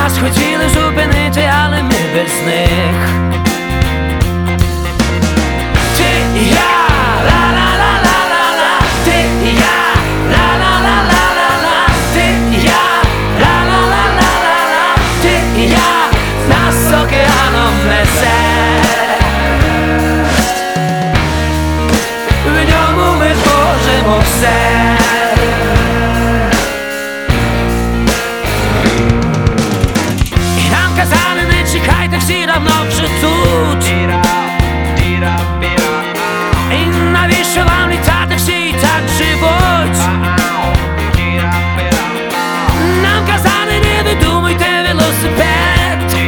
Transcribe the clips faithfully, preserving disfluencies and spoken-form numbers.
Нас хотіли зупинити, але ми без них. Ти і я, ла-ла-ла-ла-ла-ла. Ти і я, ла-ла-ла-ла-ла-ла. Ти і я, ла-ла-ла-ла-ла-ла. Ти і я, нас океаном несе. В ньому ми зможемо все. Казали, не чекайте, всі давно вже тут. І навіщо вам літати, всі і так живуть. Нам казали, не видумуйте велосипед.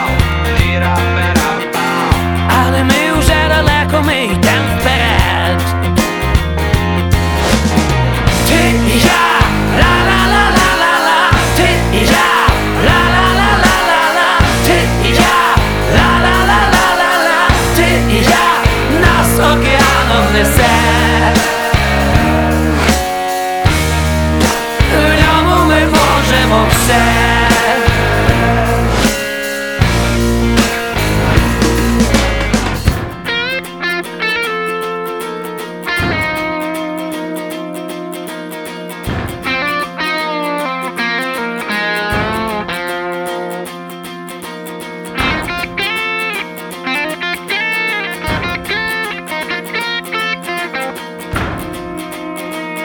Але ми вже далеко, ми йдем вперед. Ти і я, ла-ла-ла-ла-ла-ла. Ти і я, ла-ла-ла-ла-ла-ла. Ти і я, ла-ла-ла-ла-ла-ла. Ти і я, нас океаном несе. В ньому ми можемо все.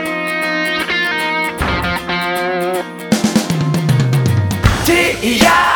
Ти і я.